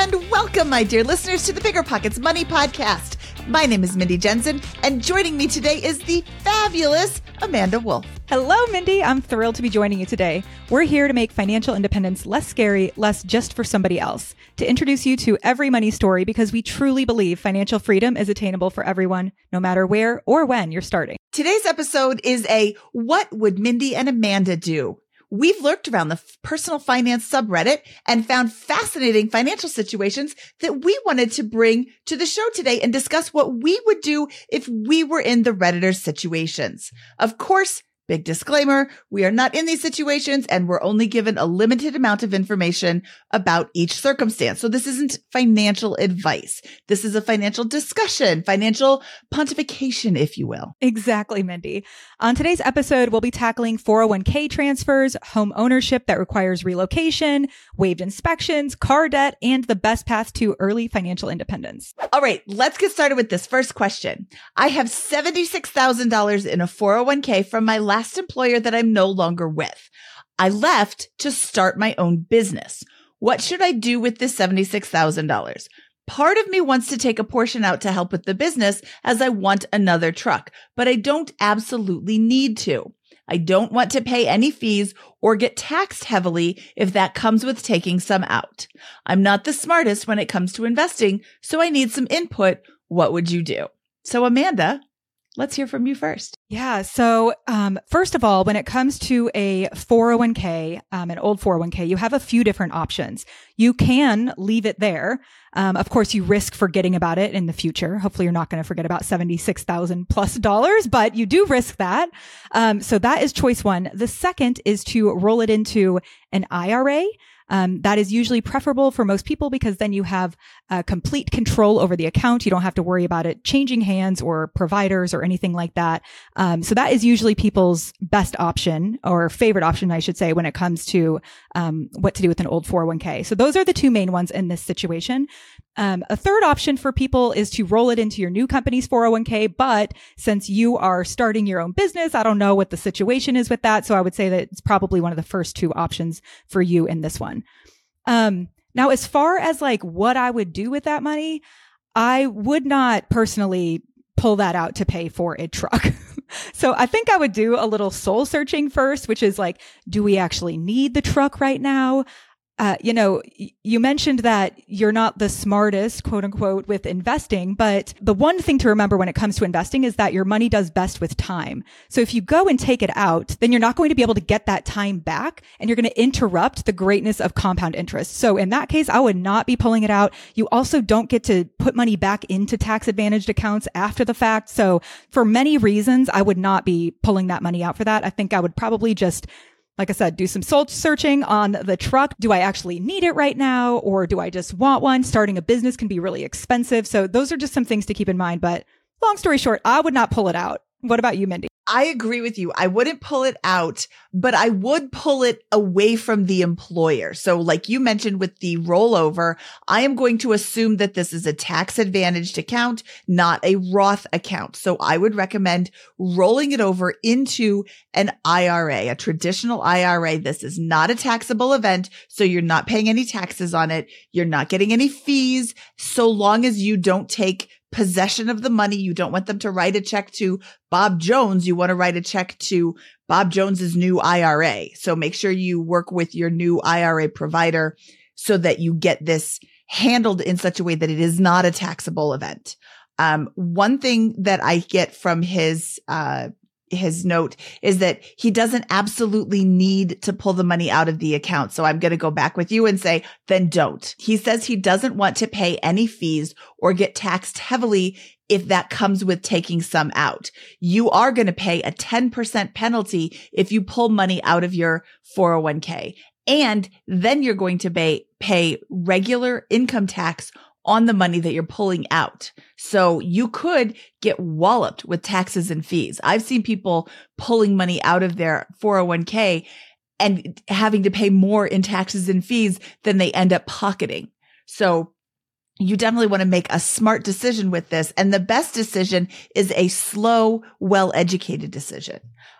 and welcome, my dear listeners, to the Bigger Pockets Money Podcast. My name is Mindy Jensen, and joining me today is the fabulous Amanda Wolf. Hello, Mindy. I'm thrilled to be joining you today. We're here to make financial independence less scary, less just for somebody else, to introduce you to every money story because we truly believe financial freedom is attainable for everyone, no matter where or when you're starting. Today's episode is a What Would Mindy and Amanda Do? We've lurked around the personal finance subreddit and found fascinating financial situations that we wanted to bring to the show today and discuss what we would do if we were in the Redditors' situations. Of course, big disclaimer, we are not in these situations and we're only given a limited amount of information about each circumstance. So this isn't financial advice. This is a financial discussion, financial pontification, if you will. Exactly, Mindy. On today's episode, we'll be tackling 401k transfers, home ownership that requires relocation, waived inspections, car debt, and the best path to early financial independence. All right, let's get started with this first question. I have $76,000 in a 401k from my last employer that I'm no longer with. I left to start my own business. What should I do with this $76,000? Part of me wants to take a portion out to help with the business as I want another truck, but I don't absolutely need to. I don't want to pay any fees or get taxed heavily if that comes with taking some out. I'm not the smartest when it comes to investing, so I need some input. What would you do? So Amanda, let's hear from you first. Yeah. So, first of all, when it comes to a 401k, an old 401k, you have a few different options. You can leave it there. Of course, you risk forgetting about it in the future. Hopefully you're not going to forget about $76,000 plus, but you do risk that. So that is choice one. The second is to roll it into an IRA. That is usually preferable for most people because then you have complete control over the account. You don't have to worry about it changing hands or providers or anything like that. So that is usually people's best option or favorite option, I should say, when it comes to what to do with an old 401k. So those are the two main ones in this situation. A third option for people is to roll it into your new company's 401k. But since you are starting your own business, I don't know what the situation is with that. So I would say that it's probably one of the first two options for you in this one. Now, as far as like what I would do with that money, I would not personally pull that out to pay for a truck. So I think I would do a little soul searching first, which is like, do we actually need the truck right now? You mentioned that you're not the smartest, quote unquote, with investing, but the one thing to remember when it comes to investing is that your money does best with time. So if you go and take it out, then you're not going to be able to get that time back and you're going to interrupt the greatness of compound interest. So in that case, I would not be pulling it out. You also don't get to put money back into tax advantaged accounts after the fact. So for many reasons, I would not be pulling that money out for that. I think I would probably just, like I said, do some soul searching on the truck. Do I actually need it right now? Or do I just want one? Starting a business can be really expensive. So those are just some things to keep in mind. But long story short, I would not pull it out. What about you, Mindy? I agree with you. I wouldn't pull it out, but I would pull it away from the employer. So like you mentioned with the rollover, I am going to assume that this is a tax advantaged account, not a Roth account. So I would recommend rolling it over into an IRA, a traditional IRA. This is not a taxable event. So you're not paying any taxes on it. You're not getting any fees so long as you don't take possession of the money. You don't want them to write a check to Bob Jones. You want to write a check to Bob Jones's new IRA. So make sure you work with your new IRA provider so that you get this handled in such a way that it is not a taxable event. One thing that I get from his note is that he doesn't absolutely need to pull the money out of the account. So I'm going to go back with you and say, then don't. He says he doesn't want to pay any fees or get taxed heavily if that comes with taking some out. You are going to pay a 10% penalty if you pull money out of your 401k. And then you're going to pay regular income tax on the money that you're pulling out. So you could get walloped with taxes and fees. I've seen people pulling money out of their 401k and having to pay more in taxes and fees than they end up pocketing. So you definitely want to make a smart decision with this. And the best decision is a slow, well-educated decision.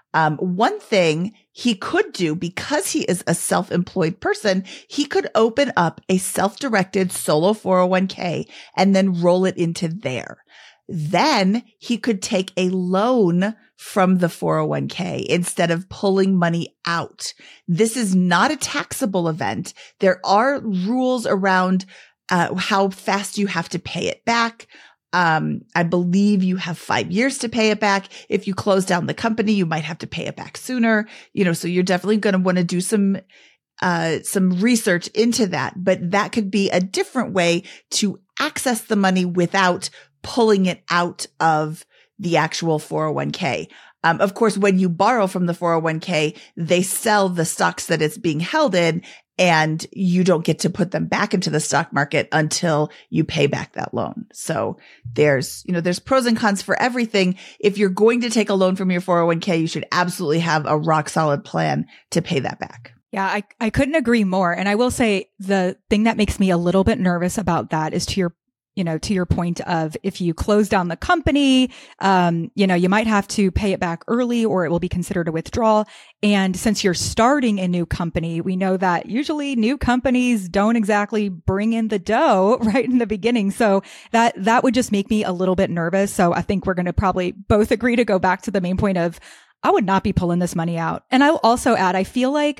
One thing he could do, because he is a self-employed person, he could open up a self-directed solo 401k and then roll it into there. Then he could take a loan from the 401k instead of pulling money out. This is not a taxable event. There are rules around how fast you have to pay it back. I believe you have 5 years to pay it back. If you close down the company, you might have to pay it back sooner. So you're definitely going to want to do some research into that, but that could be a different way to access the money without pulling it out of the actual 401k. Of course, when you borrow from the 401k, they sell the stocks that it's being held in, and you don't get to put them back into the stock market until you pay back that loan. So there's pros and cons for everything. If you're going to take a loan from your 401k, you should absolutely have a rock solid plan to pay that back. Yeah, I couldn't agree more. And I will say the thing that makes me a little bit nervous about that is to your point of, if you close down the company, you might have to pay it back early, or it will be considered a withdrawal. And since you're starting a new company, we know that usually new companies don't exactly bring in the dough right in the beginning. So that would just make me a little bit nervous. So I think we're going to probably both agree to go back to the main point of, I would not be pulling this money out. And I'll also add, I feel like,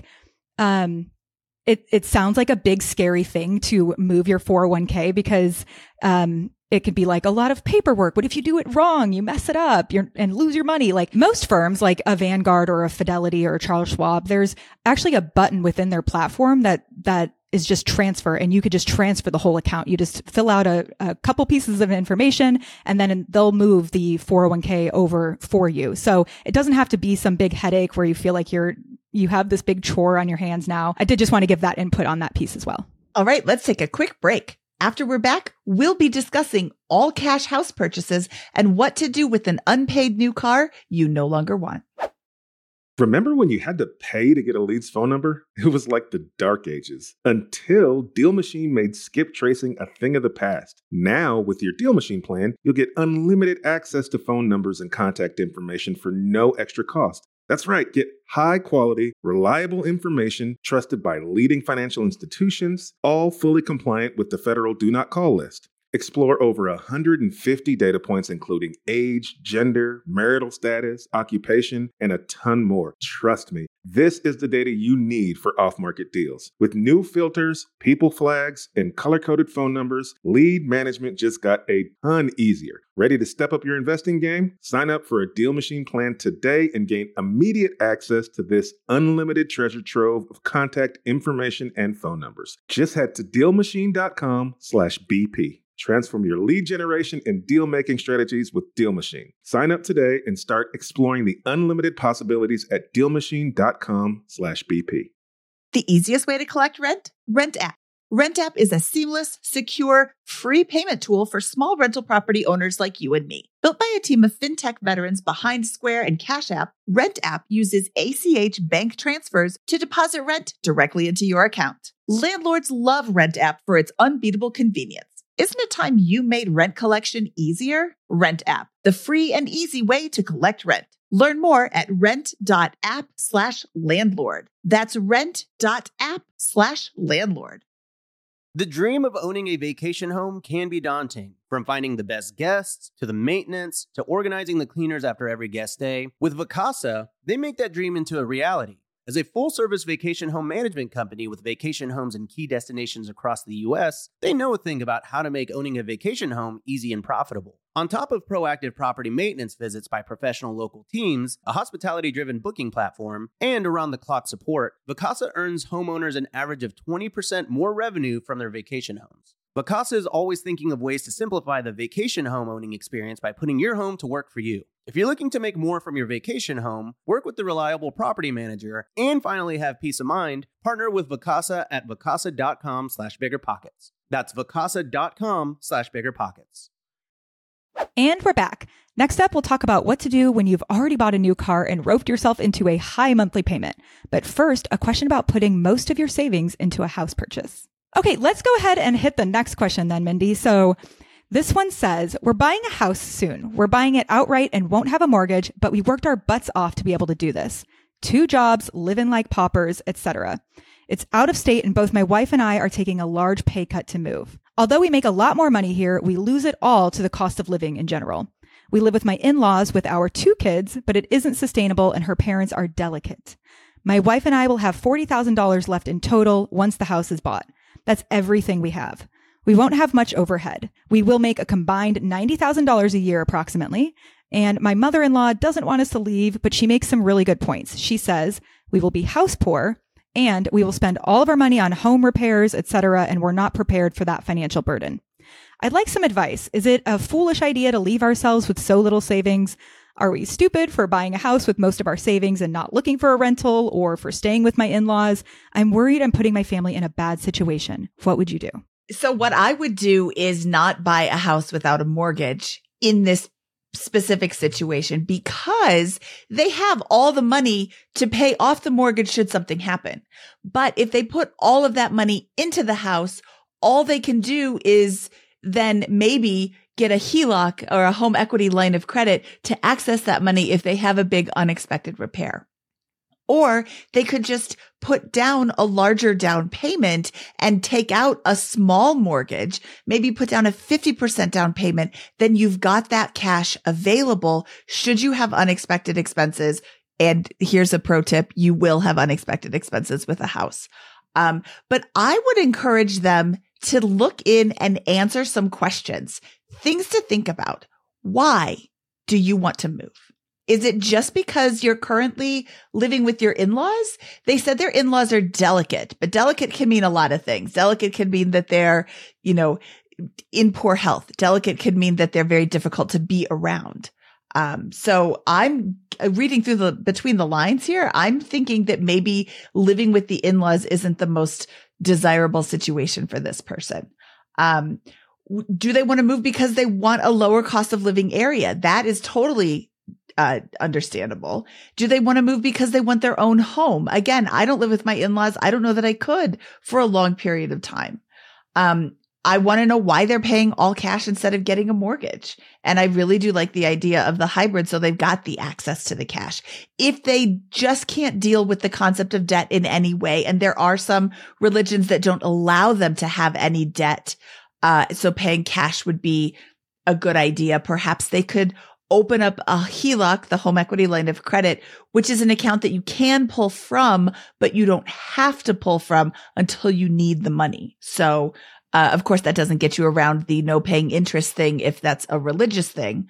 it sounds like a big scary thing to move your 401k, because it could be like a lot of paperwork. What if you do it wrong? You mess it up and lose your money. Like most firms, like a Vanguard or a Fidelity or a Charles Schwab, there's actually a button within their platform that is just transfer, and you could just transfer the whole account. You just fill out a couple pieces of information, and then they'll move the 401k over for you. So it doesn't have to be some big headache where you feel like you have this big chore on your hands now. I did just want to give that input on that piece as well. All right, let's take a quick break. After we're back, we'll be discussing all cash house purchases and what to do with an unpaid new car you no longer want. Remember when you had to pay to get a lead's phone number? It was like the dark ages, until Deal Machine made skip tracing a thing of the past. Now, with your Deal Machine plan, you'll get unlimited access to phone numbers and contact information for no extra cost. That's right, get high-quality, reliable information trusted by leading financial institutions, all fully compliant with the federal Do Not Call list. Explore over 150 data points, including age, gender, marital status, occupation, and a ton more. Trust me, this is the data you need for off-market deals. With new filters, people flags, and color-coded phone numbers, lead management just got a ton easier. Ready to step up your investing game? Sign up for a Deal Machine plan today and gain immediate access to this unlimited treasure trove of contact information and phone numbers. Just head to DealMachine.com/BP. Transform your lead generation and deal-making strategies with Deal Machine. Sign up today and start exploring the unlimited possibilities at DealMachine.com/BP. The easiest way to collect rent? RentApp. RentApp is a seamless, secure, free payment tool for small rental property owners like you and me. Built by a team of fintech veterans behind Square and Cash App, RentApp uses ACH bank transfers to deposit rent directly into your account. Landlords love RentApp for its unbeatable convenience. Isn't it time you made rent collection easier? RentApp, the free and easy way to collect rent. Learn more at rent.app/landlord. That's rent.app/landlord. The dream of owning a vacation home can be daunting. From finding the best guests, to the maintenance, to organizing the cleaners after every guest stay. With Vacasa, they make that dream into a reality. As a full-service vacation home management company with vacation homes in key destinations across the U.S., they know a thing about how to make owning a vacation home easy and profitable. On top of proactive property maintenance visits by professional local teams, a hospitality-driven booking platform, and around-the-clock support, Vacasa earns homeowners an average of 20% more revenue from their vacation homes. Vacasa is always thinking of ways to simplify the vacation home owning experience by putting your home to work for you. If you're looking to make more from your vacation home, work with the reliable property manager, and finally have peace of mind, partner with Vacasa at vacasa.com/biggerpockets. That's vacasa.com/biggerpockets. And we're back. Next up, we'll talk about what to do when you've already bought a new car and roped yourself into a high monthly payment. But first, a question about putting most of your savings into a house purchase. Okay, let's go ahead and hit the next question then, Mindy. So This one says, we're buying a house soon. We're buying it outright and won't have a mortgage, but we worked our butts off to be able to do this. 2 jobs, living like paupers, etc. It's out of state and both my wife and I are taking a large pay cut to move. Although we make a lot more money here, we lose it all to the cost of living in general. We live with my in-laws with our 2 kids, but it isn't sustainable and her parents are delicate. My wife and I will have $40,000 left in total once the house is bought. That's everything we have. We won't have much overhead. We will make a combined $90,000 a year approximately. And my mother-in-law doesn't want us to leave, but she makes some really good points. She says, we will be house poor and we will spend all of our money on home repairs, etc., and we're not prepared for that financial burden. I'd like some advice. Is it a foolish idea to leave ourselves with so little savings? Are we stupid for buying a house with most of our savings and not looking for a rental or for staying with my in-laws? I'm worried I'm putting my family in a bad situation. What would you do? So what I would do is not buy a house without a mortgage in this specific situation because they have all the money to pay off the mortgage should something happen. But if they put all of that money into the house, all they can do is then maybe get a HELOC or a home equity line of credit to access that money if they have a big unexpected repair. Or they could just put down a larger down payment and take out a small mortgage, maybe put down a 50% down payment. Then you've got that cash available should you have unexpected expenses. And here's a pro tip. You will have unexpected expenses with a house. But I would encourage them to look in and answer some questions, things to think about. Why do you want to move? Is it just because you're currently living with your in-laws? They said their in-laws are delicate, but delicate can mean a lot of things. Delicate can mean that they're, in poor health. Delicate can mean that they're very difficult to be around. So I'm reading through between the lines here. I'm thinking that maybe living with the in-laws isn't the most desirable situation for this person. Do they want to move because they want a lower cost of living area? That is totally understandable. Do they want to move because they want their own home? Again, I don't live with my in-laws. I don't know that I could for a long period of time. I want to know why they're paying all cash instead of getting a mortgage. And I really do like the idea of the hybrid. So they've got the access to the cash. If they just can't deal with the concept of debt in any way, and there are some religions that don't allow them to have any debt, so paying cash would be a good idea. Perhaps they could open up a HELOC, the home equity line of credit, which is an account that you can pull from, but you don't have to pull from until you need the money. So, of course, that doesn't get you around the no paying interest thing if that's a religious thing.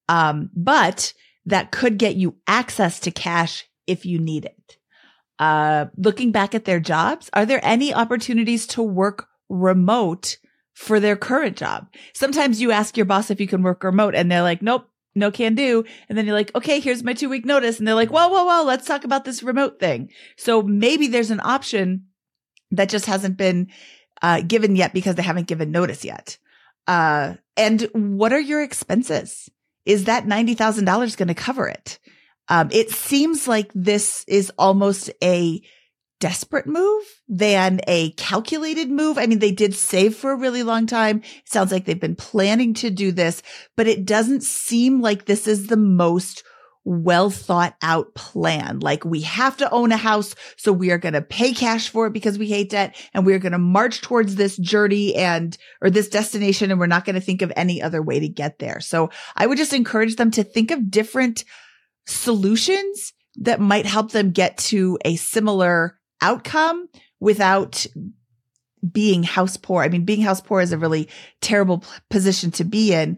But that could get you access to cash if you need it. Looking back at their jobs, are there any opportunities to work remote for their current job? Sometimes you ask your boss if you can work remote and they're like, nope. No can do. And then you're like, okay, here's my 2-week notice. And they're like, whoa, let's talk about this remote thing. So maybe there's an option that just hasn't been given yet because they haven't given notice yet. And what are your expenses? Is that $90,000 going to cover it? It seems like this is almost a desperate move than a calculated move. I mean, they did save for a really long time. It sounds like they've been planning to do this, but it doesn't seem like this is the most well thought out plan. Like, we have to own a house, so we are going to pay cash for it because we hate debt, and we are going to march towards this journey or this destination, and we're not going to think of any other way to get there. So I would just encourage them to think of different solutions that might help them get to a similar outcome without being house poor. I mean, being house poor is a really terrible position to be in.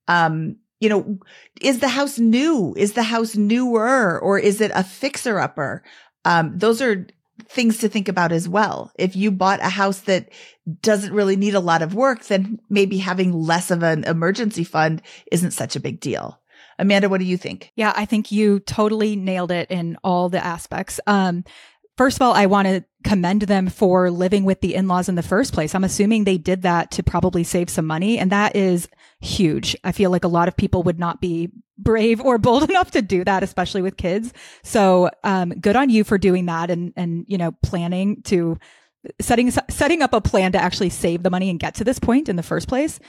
Is the house new? Is the house newer, or is it a fixer upper? Those are things to think about as well. If you bought a house that doesn't really need a lot of work, then maybe having less of an emergency fund isn't such a big deal. Amanda, what do you think? Yeah, I think you totally nailed it in all the aspects. First of all, I want to commend them for living with the in-laws in the first place. I'm assuming they did that to probably save some money, and that is huge. I feel like a lot of people would not be brave or bold enough to do that, especially with kids. So, good on you for doing that and planning to setting up a plan to actually save the money and get to this point in the first place.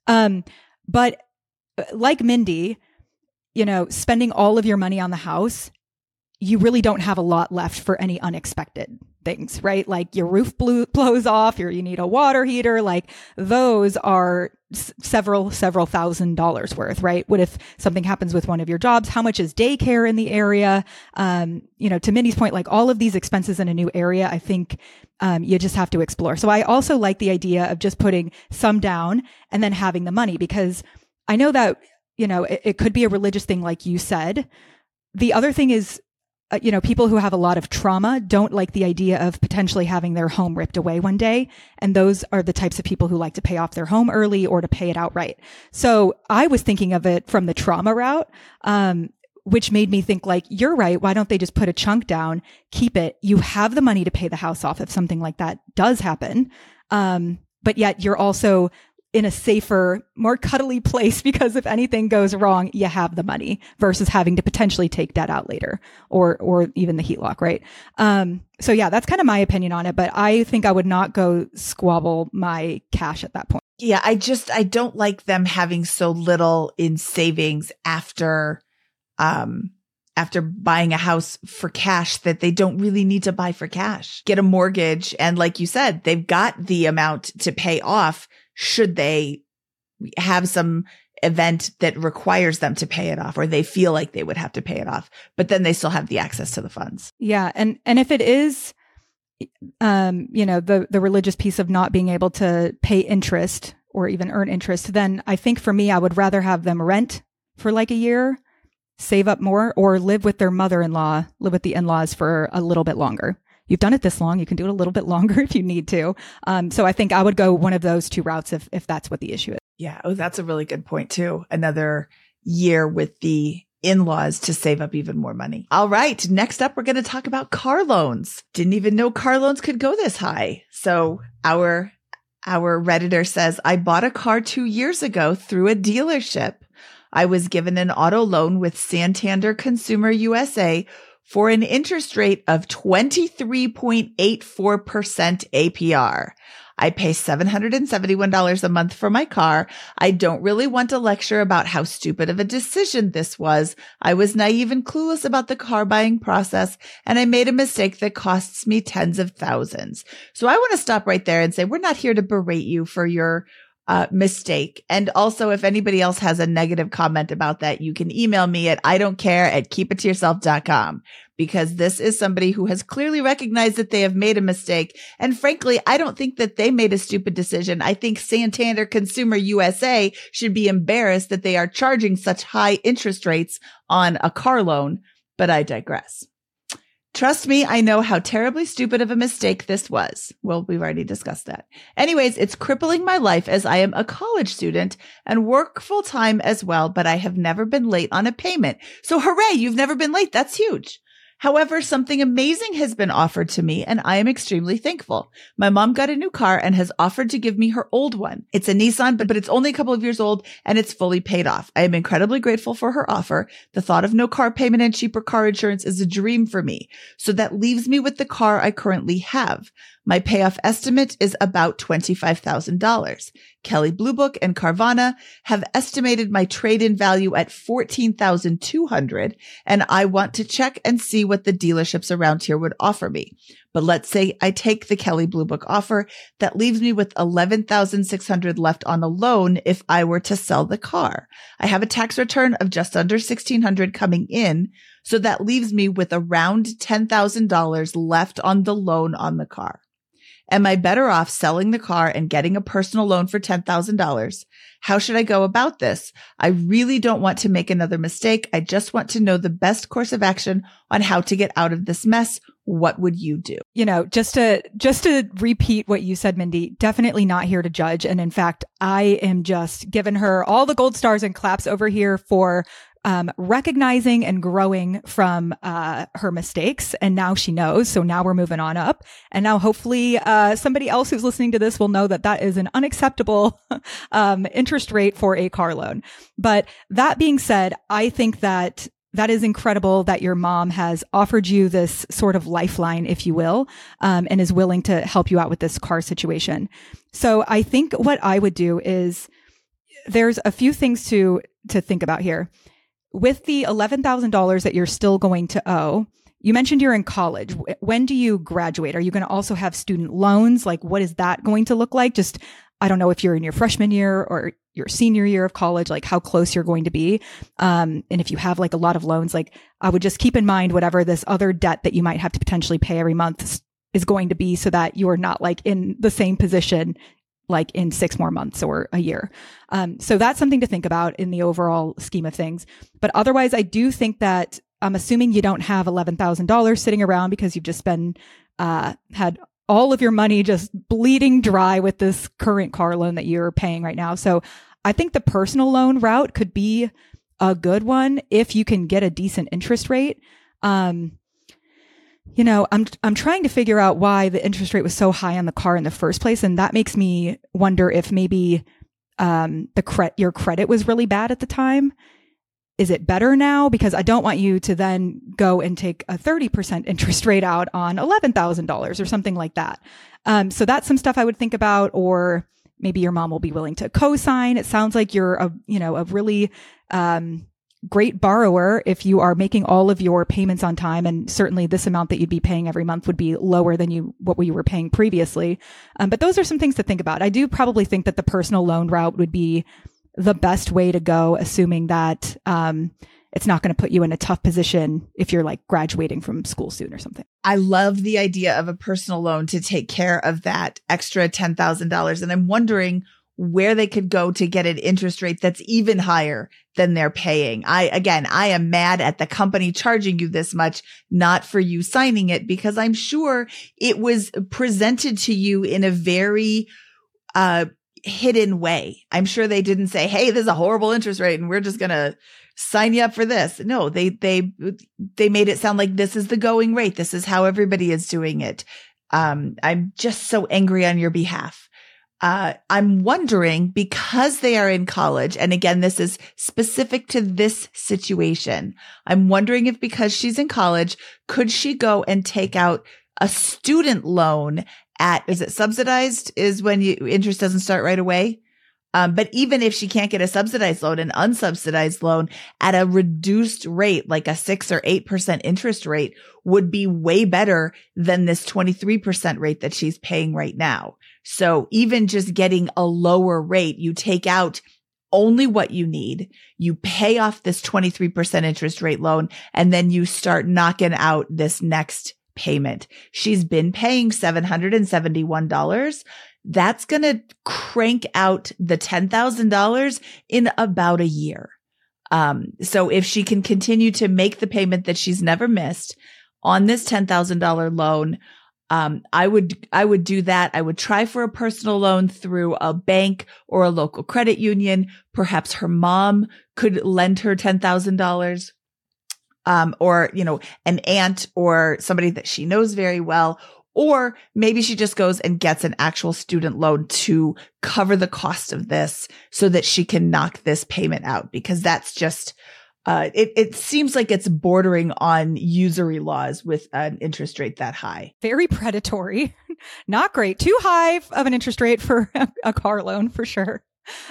But like Mindy, spending all of your money on the house, you really don't have a lot left for any unexpected things, right? Like your roof blows off, or you need a water heater. Like those are several $1,000s worth, right? What if something happens with one of your jobs? How much is daycare in the area? To Mindy's point, like all of these expenses in a new area, I think you just have to explore. So I also like the idea of just putting some down and then having the money, because I know that, it could be a religious thing, like you said. The other thing is, people who have a lot of trauma don't like the idea of potentially having their home ripped away one day. And those are the types of people who like to pay off their home early or to pay it outright. So I was thinking of it from the trauma route, which made me think like, you're right. Why don't they just put a chunk down, keep it? You have the money to pay the house off if something like that does happen. But yet you're also in a safer, more cuddly place, because if anything goes wrong, you have the money versus having to potentially take debt out later, or even the HELOC, right? So yeah, that's kind of my opinion on it, but I think I would not go squabble my cash at that point. Yeah, I don't like them having so little in savings after buying a house for cash that they don't really need to buy for cash. Get a mortgage, and like you said, they've got the amount to pay off should they have some event that requires them to pay it off, or they feel like they would have to pay it off, but then they still have the access to the funds. Yeah. And if it is, the religious piece of not being able to pay interest or even earn interest, then I think for me, I would rather have them rent for like a year, save up more, or live with their mother-in-law, live with the in-laws for a little bit longer. You've done it this long. You can do it a little bit longer if you need to. So I think I would go one of those two routes if that's what the issue is. Yeah. Oh, that's a really good point too. Another year with the in-laws to save up even more money. All right. Next up, we're going to talk about car loans. Didn't even know car loans could go this high. So our Redditor says, I bought a car 2 years ago through a dealership. I was given an auto loan with Santander Consumer USA for an interest rate of 23.84% APR. I pay $771 a month for my car. I don't really want to lecture about how stupid of a decision this was. I was naive and clueless about the car buying process, and I made a mistake that costs me tens of thousands. So I want to stop right there and say, we're not here to berate you for your mistake. And also, if anybody else has a negative comment about that, you can email me at idon'tcare@keepittoyourself.com, because this is somebody who has clearly recognized that they have made a mistake. And frankly, I don't think that they made a stupid decision. I think Santander Consumer USA should be embarrassed that they are charging such high interest rates on a car loan, but I digress. Trust me, I know how terribly stupid of a mistake this was. Well, we've already discussed that. Anyways, it's crippling my life as I am a college student and work full time as well, but I have never been late on a payment. So hooray, you've never been late. That's huge. However, something amazing has been offered to me, and I am extremely thankful. My mom got a new car and has offered to give me her old one. It's a Nissan, but it's only a couple of years old and it's fully paid off. I am incredibly grateful for her offer. The thought of no car payment and cheaper car insurance is a dream for me. So that leaves me with the car I currently have. My payoff estimate is about $25,000. Kelley Blue Book and Carvana have estimated my trade-in value at $14,200, and I want to check and see what the dealerships around here would offer me. But let's say I take the Kelley Blue Book offer. That leaves me with $11,600 left on a loan if I were to sell the car. I have a tax return of just under $1,600 coming in, so that leaves me with around $10,000 left on the loan on the car. Am I better off selling the car and getting a personal loan for $10,000? How should I go about this? I really don't want to make another mistake. I just want to know the best course of action on how to get out of this mess. What would you do? Just to repeat what you said, Mindy, definitely not here to judge. And in fact, I am just giving her all the gold stars and claps over here for recognizing and growing from her mistakes. And now she knows. So now we're moving on up. And now hopefully somebody else who's listening to this will know that that is an unacceptable interest rate for a car loan. But that being said, I think that is incredible that your mom has offered you this sort of lifeline, if you will, and is willing to help you out with this car situation. So I think what I would do is, there's a few things to think about here. With the $11,000 that you're still going to owe, you mentioned you're in college. When do you graduate? Are you going to also have student loans? Like, what is that going to look like? Just, I don't know if you're in your freshman year or your senior year of college, like how close you're going to be. And if you have like a lot of loans, like I would just keep in mind whatever this other debt that you might have to potentially pay every month is going to be, so that you're not like in the same position like in 6 more months or a year. So that's something to think about in the overall scheme of things. But otherwise, I do think that I'm assuming you don't have $11,000 sitting around because you've just been, had all of your money just bleeding dry with this current car loan that you're paying right now. So I think the personal loan route could be a good one if you can get a decent interest rate. You know, I'm trying to figure out why the interest rate was so high on the car in the first place. And that makes me wonder if maybe, your credit was really bad at the time. Is it better now? Because I don't want you to then go and take a 30% interest rate out on $11,000 or something like that. So that's some stuff I would think about, or maybe your mom will be willing to co-sign. It sounds like you're a really, great borrower if you are making all of your payments on time. And certainly this amount that you'd be paying every month would be lower than what you were paying previously. But those are some things to think about. I do probably think that the personal loan route would be the best way to go, assuming that it's not going to put you in a tough position if you're like graduating from school soon or something. I love the idea of a personal loan to take care of that extra $10,000. And I'm wondering where they could go to get an interest rate that's even higher than they're paying. I am mad at the company charging you this much, not for you signing it, because I'm sure it was presented to you in a very, hidden way. I'm sure they didn't say, "Hey, this is a horrible interest rate and we're just going to sign you up for this." No, they made it sound like this is the going rate. This is how everybody is doing it. I'm just so angry on your behalf. I'm wondering, because they are in college, and again, this is specific to this situation, I'm wondering if because she's in college, could she go and take out a student loan is it subsidized is when interest doesn't start right away? But even if she can't get a subsidized loan, an unsubsidized loan at a reduced rate, like a 6 or 8% interest rate, would be way better than this 23% rate that she's paying right now. So even just getting a lower rate, you take out only what you need, you pay off this 23% interest rate loan, and then you start knocking out this next payment. She's been paying $771. That's going to crank out the $10,000 in about a year. So if she can continue to make the payment that she's never missed on this $10,000 loan, I would do that. I would try for a personal loan through a bank or a local credit union. Perhaps her mom could lend her $10,000. Or, an aunt or somebody that she knows very well. Or maybe she just goes and gets an actual student loan to cover the cost of this so that she can knock this payment out, because that's just, it seems like it's bordering on usury laws with an interest rate that high. Very predatory. Not great. Too high of an interest rate for a car loan, for sure.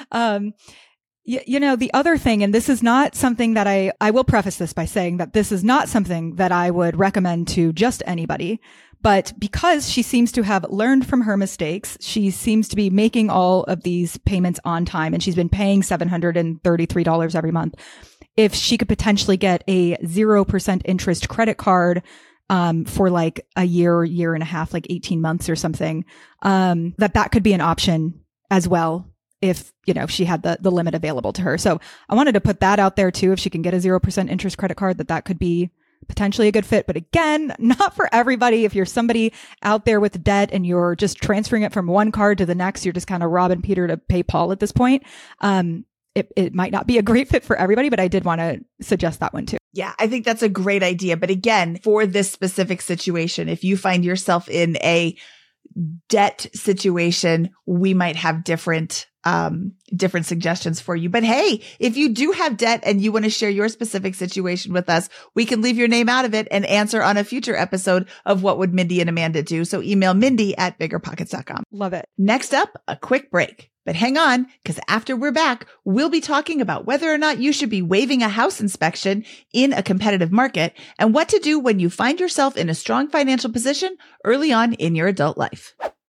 The other thing, and this is not something that I will preface this by saying that this is not something that I would recommend to just anybody, but because she seems to have learned from her mistakes, she seems to be making all of these payments on time, and she's been paying $733 every month. If she could potentially get a 0% interest credit card, for like a year and a half, like 18 months or something, that could be an option as well, if, she had the limit available to her. So I wanted to put that out there too. If she can get a 0% interest credit card, that could be potentially a good fit. But again, not for everybody. If you're somebody out there with debt and you're just transferring it from one card to the next, you're just kind of robbing Peter to pay Paul at this point. It might not be a great fit for everybody, but I did want to suggest that one too. Yeah, I think that's a great idea. But again, for this specific situation, if you find yourself in a debt situation, we might have different suggestions for you. But hey, if you do have debt and you want to share your specific situation with us, we can leave your name out of it and answer on a future episode of What Would Mindy and Amanda Do? So email Mindy@biggerpockets.com. Love it. Next up, a quick break. But hang on, because after we're back, we'll be talking about whether or not you should be waiving a house inspection in a competitive market and what to do when you find yourself in a strong financial position early on in your adult life.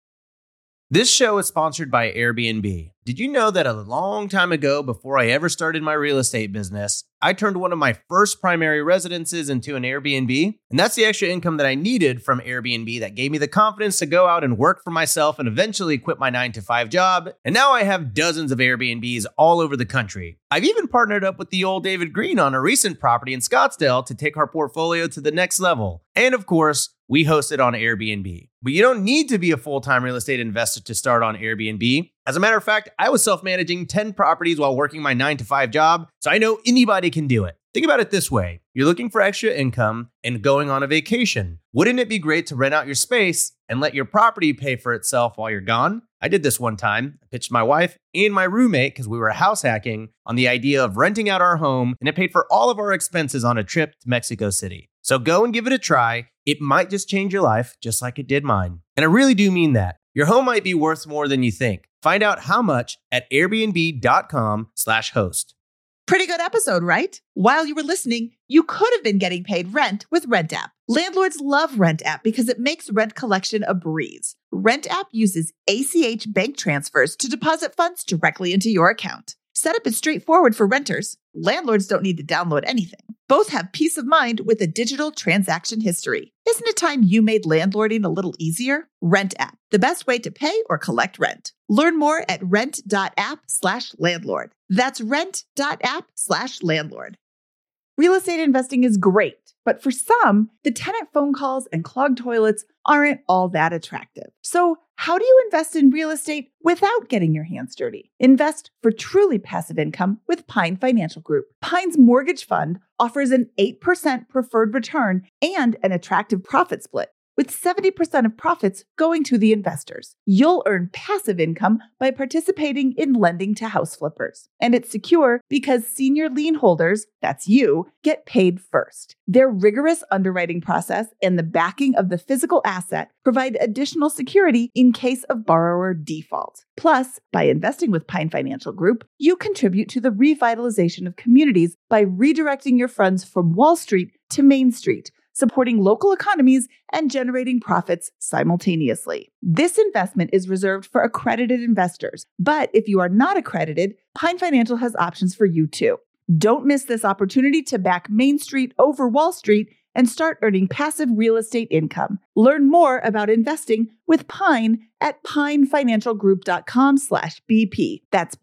This show is sponsored by Airbnb. Did you know that a long time ago, before I ever started my real estate business, I turned one of my first primary residences into an Airbnb? And that's the extra income that I needed from Airbnb that gave me the confidence to go out and work for myself and eventually quit my 9-to-5 job. And now I have dozens of Airbnbs all over the country. I've even partnered up with the old David Green on a recent property in Scottsdale to take our portfolio to the next level. And of course, we host it on Airbnb. But you don't need to be a full-time real estate investor to start on Airbnb. As a matter of fact, I was self-managing 10 properties while working my 9-to-5 job, so I know anybody can do it. Think about it this way. You're looking for extra income and going on a vacation. Wouldn't it be great to rent out your space and let your property pay for itself while you're gone? I did this one time. I pitched my wife and my roommate, because we were house hacking, on the idea of renting out our home, and it paid for all of our expenses on a trip to Mexico City. So go and give it a try. It might just change your life, just like it did mine. And I really do mean that. Your home might be worth more than you think. Find out how much at airbnb.com/host. Pretty good episode, right? While you were listening, you could have been getting paid rent with Rent App. Landlords love Rent App because it makes rent collection a breeze. Rent App uses ACH bank transfers to deposit funds directly into your account. Setup is straightforward for renters. Landlords don't need to download anything. Both have peace of mind with a digital transaction history. Isn't it time you made landlording a little easier? Rent App, the best way to pay or collect rent. Learn more at rent.app/landlord. That's rent.app/landlord. Real estate investing is great, but for some, the tenant phone calls and clogged toilets aren't all that attractive. So how do you invest in real estate without getting your hands dirty? Invest for truly passive income with Pine Financial Group. Pine's mortgage fund offers an 8% preferred return and an attractive profit split, with 70% of profits going to the investors. You'll earn passive income by participating in lending to house flippers. And it's secure because senior lien holders, that's you, get paid first. Their rigorous underwriting process and the backing of the physical asset provide additional security in case of borrower default. Plus, by investing with Pine Financial Group, you contribute to the revitalization of communities by redirecting your funds from Wall Street to Main Street, supporting local economies and generating profits simultaneously. This investment is reserved for accredited investors, but if you are not accredited, Pine Financial has options for you too. Don't miss this opportunity to back Main Street over Wall Street and start earning passive real estate income. Learn more about investing with Pine at pinefinancialgroup.com/BP. That's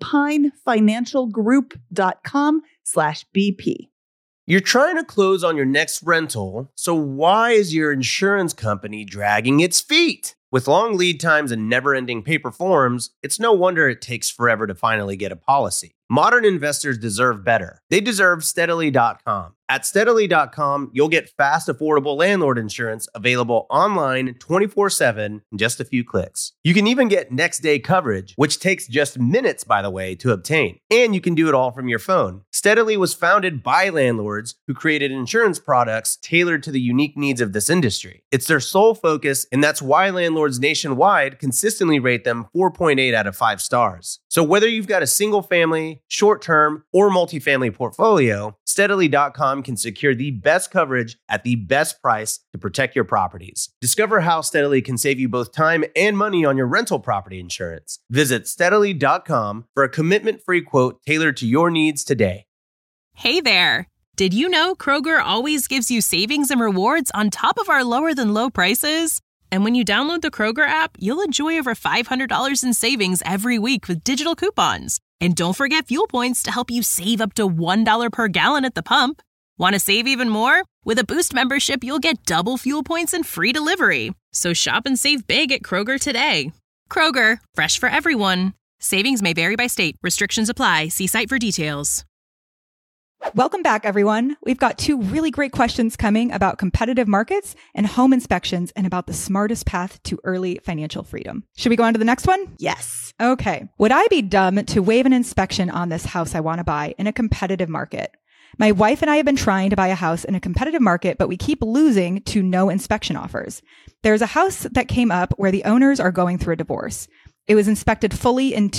pinefinancialgroup.com/BP. You're trying to close on your next rental, so why is your insurance company dragging its feet? With long lead times and never-ending paper forms, it's no wonder it takes forever to finally get a policy. Modern investors deserve better. They deserve Steadily.com. At Steadily.com, you'll get fast, affordable landlord insurance available online 24/7 in just a few clicks. You can even get next-day coverage, which takes just minutes, by the way, to obtain. And you can do it all from your phone. Steadily was founded by landlords who created insurance products tailored to the unique needs of this industry. It's their sole focus, and that's why landlords nationwide consistently rate them 4.8 out of 5 stars. So whether you've got a single-family, short-term, or multifamily portfolio, Steadily.com can secure the best coverage at the best price to protect your properties. Discover how Steadily can save you both time and money on your rental property insurance. Visit Steadily.com for a commitment-free quote tailored to your needs today. Hey there! Did you know Kroger always gives you savings and rewards on top of our lower-than-low prices? And when you download the Kroger app, you'll enjoy over $500 in savings every week with digital coupons. And don't forget fuel points to help you save up to $1 per gallon at the pump. Want to save even more? With a Boost membership, you'll get double fuel points and free delivery. So shop and save big at Kroger today. Kroger, fresh for everyone. Savings may vary by state. Restrictions apply. See site for details. Welcome back, everyone. We've got 2 really great questions coming about competitive markets and home inspections and about the smartest path to early financial freedom. Should we go on to the next one? Yes. Okay. Would I be dumb to waive an inspection on this house I want to buy in a competitive market? My wife and I have been trying to buy a house in a competitive market, but we keep losing to no inspection offers. There's a house that came up where the owners are going through a divorce. It was inspected fully in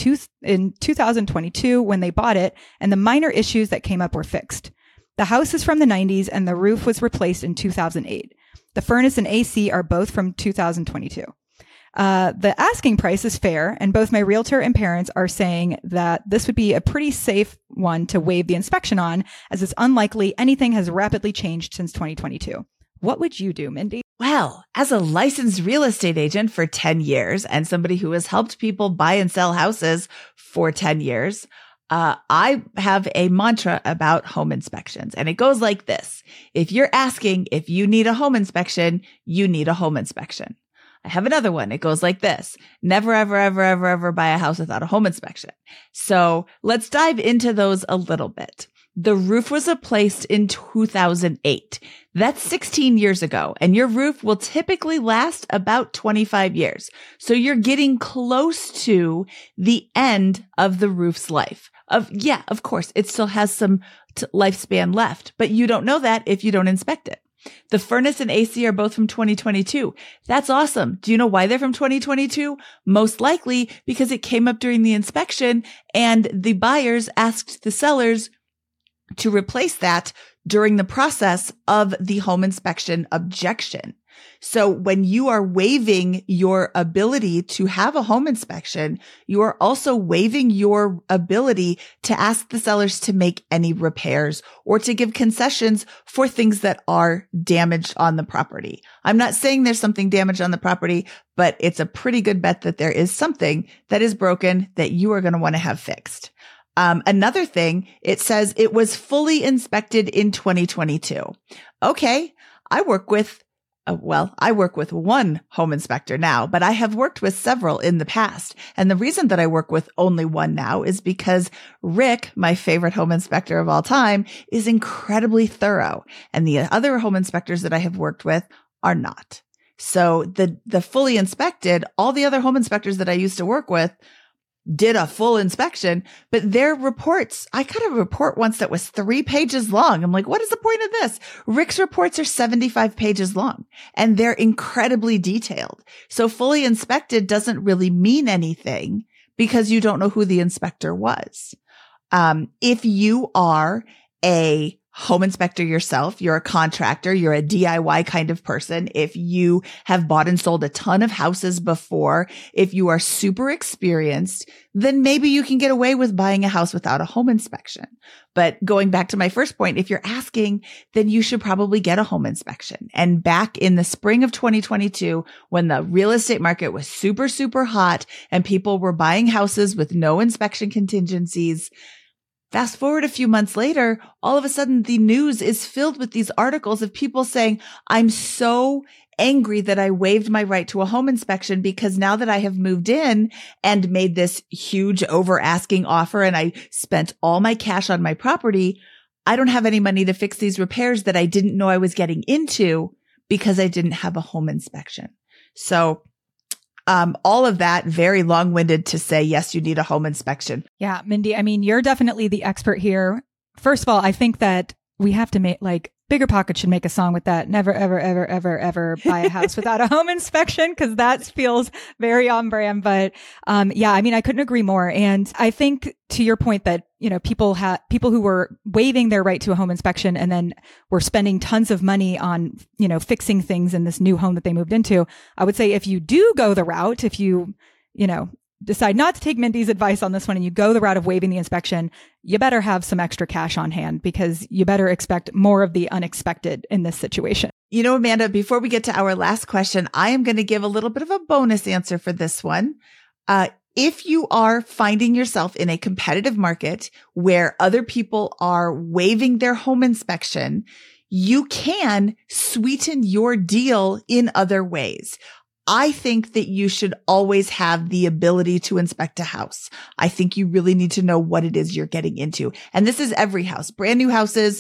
2022 when they bought it, and the minor issues that came up were fixed. The house is from the 90s, and the roof was replaced in 2008. The furnace and AC are both from 2022. The asking price is fair, and both my realtor and parents are saying that this would be a pretty safe one to waive the inspection on, as it's unlikely anything has rapidly changed since 2022. What would you do, Mindy? Well, as a licensed real estate agent for 10 years and somebody who has helped people buy and sell houses for 10 years, I have a mantra about home inspections, and it goes like this. If you're asking if you need a home inspection, you need a home inspection. I have another one. It goes like this. Never, ever, ever, ever, ever buy a house without a home inspection. So let's dive into those a little bit. The roof was replaced in 2008. That's 16 years ago, and your roof will typically last about 25 years. So you're getting close to the end of the roof's life. Of course, it still has some lifespan left, but you don't know that if you don't inspect it. The furnace and AC are both from 2022. That's awesome. Do you know why they're from 2022? Most likely because it came up during the inspection and the buyers asked the sellers to replace that during the process of the home inspection objection. So when you are waiving your ability to have a home inspection, you are also waiving your ability to ask the sellers to make any repairs or to give concessions for things that are damaged on the property. I'm not saying there's something damaged on the property, but it's a pretty good bet that there is something that is broken that you are going to want to have fixed. Another thing, it says it was fully inspected in 2022. Okay. I work with one home inspector now, but I have worked with several in the past. And the reason that I work with only one now is because Rick, my favorite home inspector of all time, is incredibly thorough. And the other home inspectors that I have worked with are not. So the fully inspected, all the other home inspectors that I used to work with did a full inspection, but their reports, I got a report once that was 3 pages long. I'm like, what is the point of this? Rick's reports are 75 pages long and they're incredibly detailed. So fully inspected doesn't really mean anything because you don't know who the inspector was. If you are a home inspector yourself, you're a contractor, you're a DIY kind of person. If you have bought and sold a ton of houses before, if you are super experienced, then maybe you can get away with buying a house without a home inspection. But going back to my first point, if you're asking, then you should probably get a home inspection. And back in the spring of 2022, when the real estate market was super, super hot and people were buying houses with no inspection contingencies, fast forward a few months later, all of a sudden the news is filled with these articles of people saying, I'm so angry that I waived my right to a home inspection because now that I have moved in and made this huge over asking offer and I spent all my cash on my property, I don't have any money to fix these repairs that I didn't know I was getting into because I didn't have a home inspection. So all of that very long-winded to say, yes, you need a home inspection. Yeah, Mindy, I mean, you're definitely the expert here. First of all, I think that we have to make Bigger Pockets should make a song with that. Never, ever, ever, ever, ever buy a house without a home inspection, because that feels very on brand. But yeah, I mean, I couldn't agree more. And I think to your point that, you know, people who were waiving their right to a home inspection and then were spending tons of money on, you know, fixing things in this new home that they moved into. I would say if you do go the route, if you know, decide not to take Mindy's advice on this one and you go the route of waiving the inspection, you better have some extra cash on hand because you better expect more of the unexpected in this situation. You know, Amanda, before we get to our last question, I am going to give a little bit of a bonus answer for this one. If you are finding yourself in a competitive market where other people are waiving their home inspection, you can sweeten your deal in other ways. I think that you should always have the ability to inspect a house. I think you really need to know what it is you're getting into. And this is every house, brand new houses,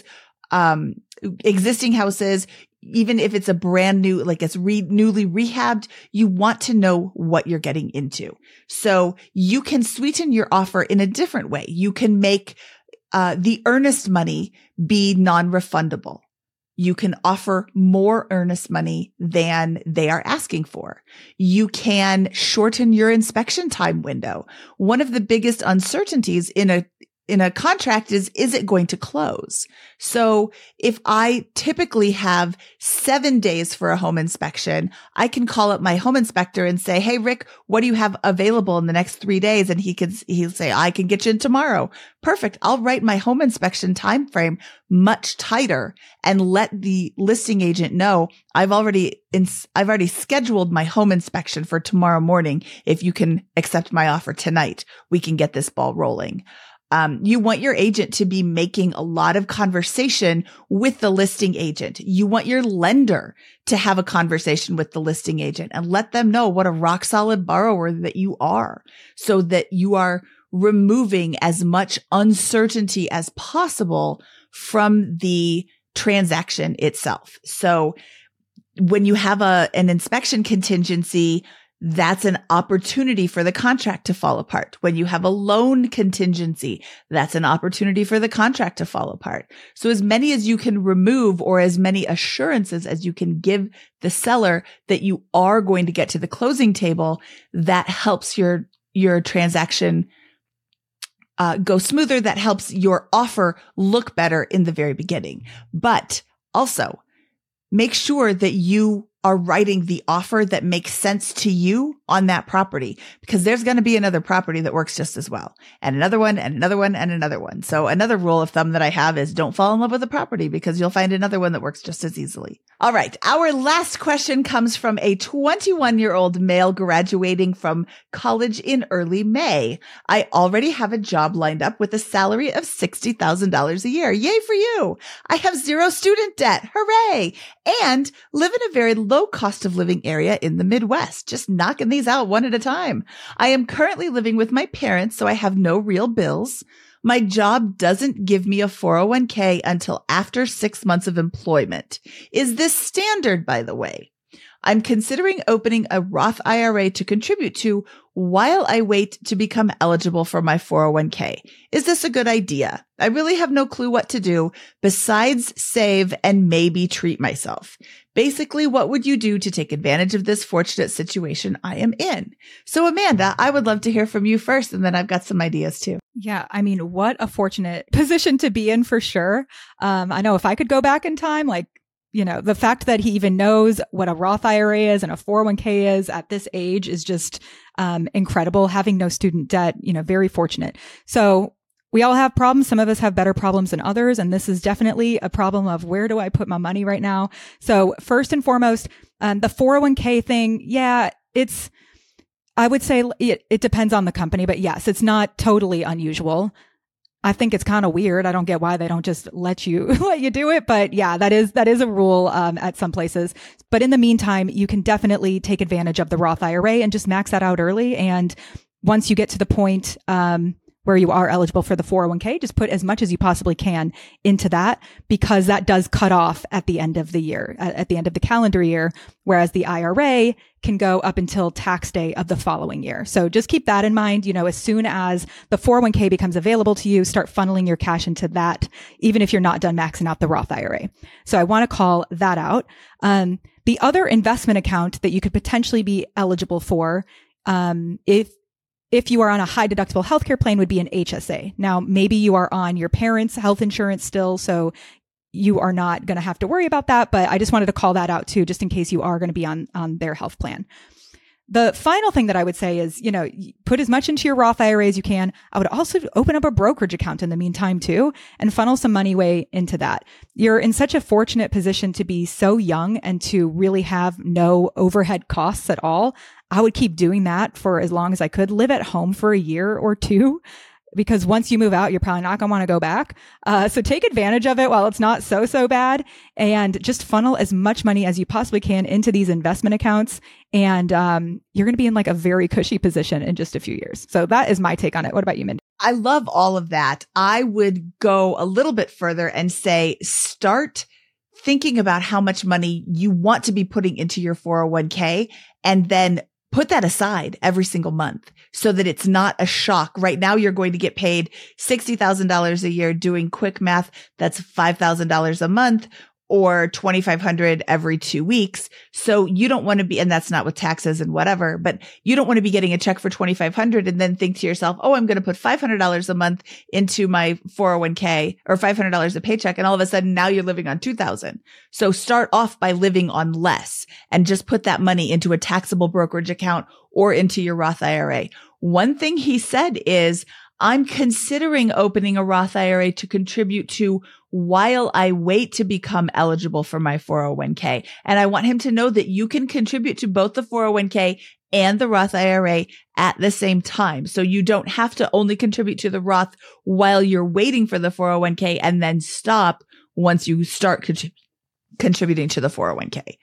existing houses, even if it's a brand new, like it's newly rehabbed, you want to know what you're getting into. So you can sweeten your offer in a different way. You can make the earnest money be non-refundable. You can offer more earnest money than they are asking for. You can shorten your inspection time window. One of the biggest uncertainties in a contract is it going to close? So if I typically have 7 days for a home inspection, I can call up my home inspector and say, "Hey, Rick, what do you have available in the next 3 days?" And he'll say, "I can get you in tomorrow." Perfect. I'll write my home inspection time frame much tighter and let the listing agent know I've already scheduled my home inspection for tomorrow morning. If you can accept my offer tonight, we can get this ball rolling. You want your agent to be making a lot of conversation with the listing agent. You want your lender to have a conversation with the listing agent and let them know what a rock solid borrower that you are, so that you are removing as much uncertainty as possible from the transaction itself. So when you have an inspection contingency, that's an opportunity for the contract to fall apart. When you have a loan contingency, that's an opportunity for the contract to fall apart. So as many as you can remove, or as many assurances as you can give the seller that you are going to get to the closing table, that helps your transaction go smoother. That helps your offer look better in the very beginning. But also make sure that you are writing the offer that makes sense to you on that property, because there's going to be another property that works just as well, and another one and another one and another one. So another rule of thumb that I have is don't fall in love with a property, because you'll find another one that works just as easily. All right. Our last question comes from a 21-year-old male graduating from college in early May. "I already have a job lined up with a salary of $60,000 a year. Yay for you. I have zero student debt. Hooray. And live in a very low cost of living area in the Midwest. Just knocking these out one at a time. I am currently living with my parents, so I have no real bills. My job doesn't give me a 401k until after 6 months of employment. Is this standard, by the way? I'm considering opening a Roth IRA to contribute to while I wait to become eligible for my 401k. Is this a good idea? I really have no clue what to do besides save and maybe treat myself. Basically, what would you do to take advantage of this fortunate situation I am in?" So Amanda, I would love to hear from you first, and then I've got some ideas too. Yeah. I mean, what a fortunate position to be in for sure. I know if I could go back in time, the fact that he even knows what a Roth IRA is and a 401k is at this age is just incredible. Having no student debt, very fortunate. So we all have problems. Some of us have better problems than others. And this is definitely a problem of where do I put my money right now? So first and foremost, the 401k thing, I would say it depends on the company, but yes, it's not totally unusual. I think it's kind of weird. I don't get why they don't just let you do it. But yeah, that is a rule at some places. But in the meantime, you can definitely take advantage of the Roth IRA and just max that out early. And once you get to the point where you are eligible for the 401k, just put as much as you possibly can into that, because that does cut off at the end of the year, at the end of the calendar year, whereas the IRA can go up until tax day of the following year. So just keep that in mind. As soon as the 401k becomes available to you, start funneling your cash into that, even if you're not done maxing out the Roth IRA. So I want to call that out. The other investment account that you could potentially be eligible for, if you are on a high deductible healthcare plan, would be an HSA. Now, maybe you are on your parents' health insurance still, so you are not going to have to worry about that. But I just wanted to call that out too, just in case you are going to be on their health plan. The final thing that I would say is, put as much into your Roth IRA as you can. I would also open up a brokerage account in the meantime too, and funnel some money way into that. You're in such a fortunate position to be so young and to really have no overhead costs at all. I would keep doing that for as long as I could. Live at home for a year or two, because once you move out, you're probably not going to want to go back. So take advantage of it while it's not so bad, and just funnel as much money as you possibly can into these investment accounts. And you're going to be in a very cushy position in just a few years. So that is my take on it. What about you, Mindy? I love all of that. I would go a little bit further and say, start thinking about how much money you want to be putting into your 401k, and then put that aside every single month so that it's not a shock. Right now, you're going to get paid $60,000 a year. Doing quick math, that's $5,000 a month. or $2,500 every 2 weeks. So you don't want to be, and that's not with taxes and whatever, but you don't want to be getting a check for $2,500 and then think to yourself, oh, I'm going to put $500 a month into my 401k or $500 a paycheck. And all of a sudden now you're living on $2,000. So start off by living on less and just put that money into a taxable brokerage account or into your Roth IRA. One thing he said is, I'm considering opening a Roth IRA to contribute to while I wait to become eligible for my 401k. And I want him to know that you can contribute to both the 401k and the Roth IRA at the same time. So you don't have to only contribute to the Roth while you're waiting for the 401k and then stop once you start contributing to the 401k.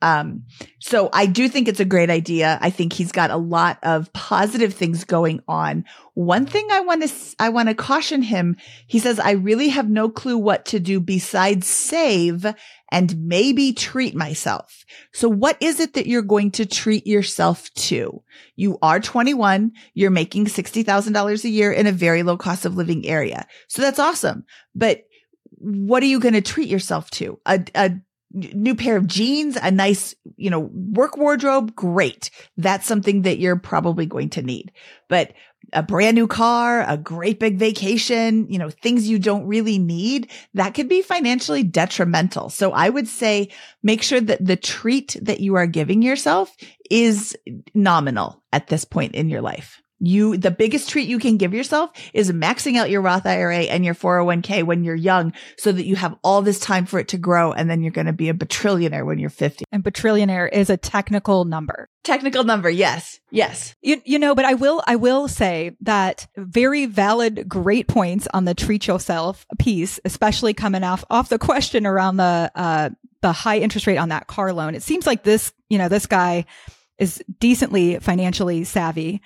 So I do think it's a great idea. I think he's got a lot of positive things going on. One thing I want to caution him. He says, I really have no clue what to do besides save and maybe treat myself. So what is it that you're going to treat yourself to? You are 21. You're making $60,000 a year in a very low cost of living area. So that's awesome. But what are you going to treat yourself to? A new pair of jeans, a nice, work wardrobe. Great. That's something that you're probably going to need, but a brand new car, a great big vacation, things you don't really need, that could be financially detrimental. So I would say make sure that the treat that you are giving yourself is nominal at this point in your life. The biggest treat you can give yourself is maxing out your Roth IRA and your 401k when you're young so that you have all this time for it to grow. And then you're going to be a batrillionaire when you're 50. And batrillionaire is a technical number. Technical number. Yes. Yes. But I will say that very valid, great points on the treat yourself piece, especially coming off the question around the high interest rate on that car loan. It seems like this guy is decently financially savvy.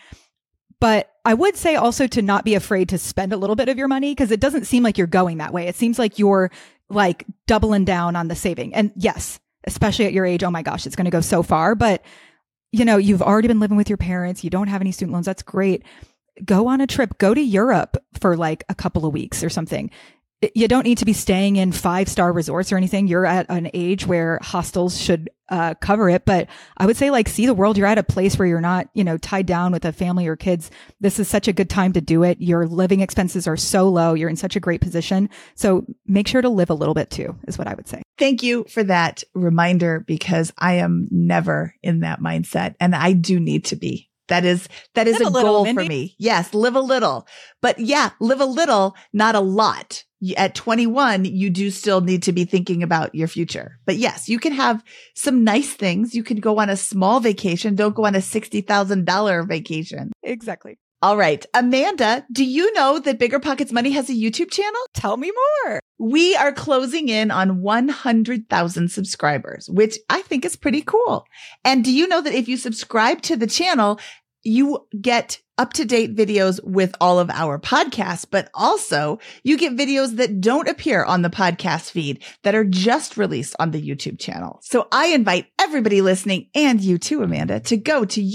But I would say also to not be afraid to spend a little bit of your money, because it doesn't seem like you're going that way. It seems like you're like doubling down on the saving. And yes, especially at your age, oh my gosh, it's going to go so far. But, you've already been living with your parents. You don't have any student loans. That's great. Go on a trip. Go to Europe for like a couple of weeks or something. You don't need to be staying in 5-star resorts or anything. You're at an age where hostels should cover it. But I would say see the world. You're at a place where you're not, tied down with a family or kids. This is such a good time to do it. Your living expenses are so low. You're in such a great position. So make sure to live a little bit too, is what I would say. Thank you for that reminder, because I am never in that mindset and I do need to be. That is a goal for me. Yes, live a little. But yeah, live a little, not a lot. At 21, you do still need to be thinking about your future. But yes, you can have some nice things. You can go on a small vacation. Don't go on a $60,000 vacation. Exactly. All right. Amanda, do you know that Bigger Pockets Money has a YouTube channel? Tell me more. We are closing in on 100,000 subscribers, which I think is pretty cool. And do you know that if you subscribe to the channel, you get up-to-date videos with all of our podcasts, but also you get videos that don't appear on the podcast feed that are just released on the YouTube channel. So I invite everybody listening, and you too, Amanda, to go to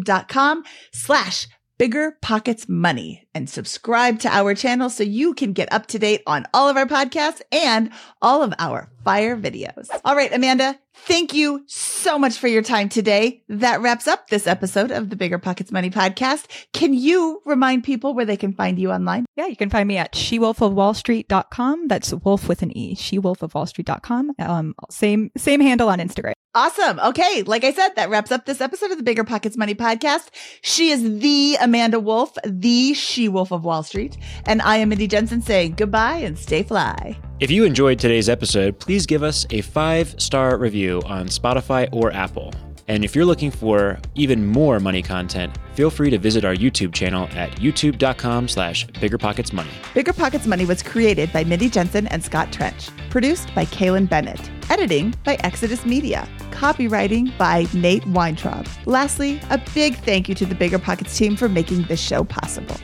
youtube.com/BiggerPocketsMoney and subscribe to our channel so you can get up to date on all of our podcasts and all of our fire videos. All right, Amanda, thank you so much for your time today. That wraps up this episode of the Bigger Pockets Money podcast. Can you remind people where they can find you online? Yeah, you can find me at shewolfofwallstreet.com. That's wolf with an E, shewolfofwallstreet.com. Same handle on Instagram. Awesome. Okay. Like I said, that wraps up this episode of the Bigger Pockets Money podcast. She is the Amanda Wolf, the She-Wolf of Wall Street. And I am Mindy Jensen saying goodbye and stay fly. If you enjoyed today's episode, please give us a 5-star review on Spotify or Apple. And if you're looking for even more money content, feel free to visit our YouTube channel at youtube.com/BiggerPocketsMoney. Bigger Pockets Money was created by Mindy Jensen and Scott Trench. Produced by Kaylin Bennett. Editing by Exodus Media. Copywriting by Nate Weintraub. Lastly, a big thank you to the Bigger Pockets team for making this show possible.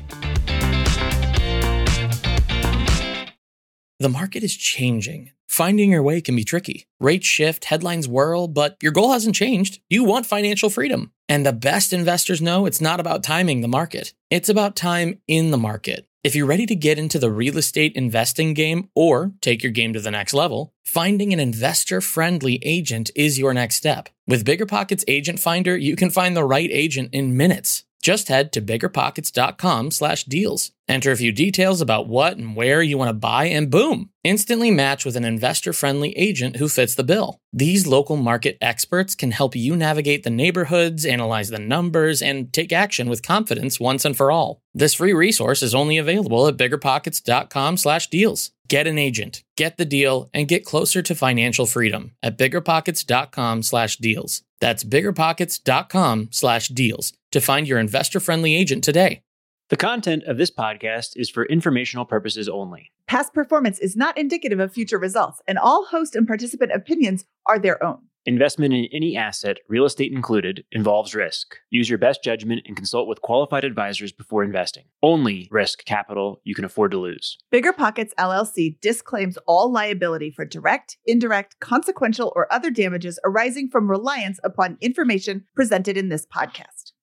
The market is changing. Finding your way can be tricky. Rates shift, headlines whirl, but your goal hasn't changed. You want financial freedom. And the best investors know it's not about timing the market. It's about time in the market. If you're ready to get into the real estate investing game or take your game to the next level, finding an investor-friendly agent is your next step. With BiggerPockets Agent Finder, you can find the right agent in minutes. Just head to biggerpockets.com/deals. Enter a few details about what and where you want to buy, and boom, instantly match with an investor-friendly agent who fits the bill. These local market experts can help you navigate the neighborhoods, analyze the numbers, and take action with confidence once and for all. This free resource is only available at biggerpockets.com/deals. Get an agent, get the deal, and get closer to financial freedom at biggerpockets.com/deals. That's biggerpockets.com/deals to find your investor-friendly agent today. The content of this podcast is for informational purposes only. Past performance is not indicative of future results, and all host and participant opinions are their own. Investment in any asset, real estate included, involves risk. Use your best judgment and consult with qualified advisors before investing. Only risk capital you can afford to lose. BiggerPockets LLC disclaims all liability for direct, indirect, consequential, or other damages arising from reliance upon information presented in this podcast.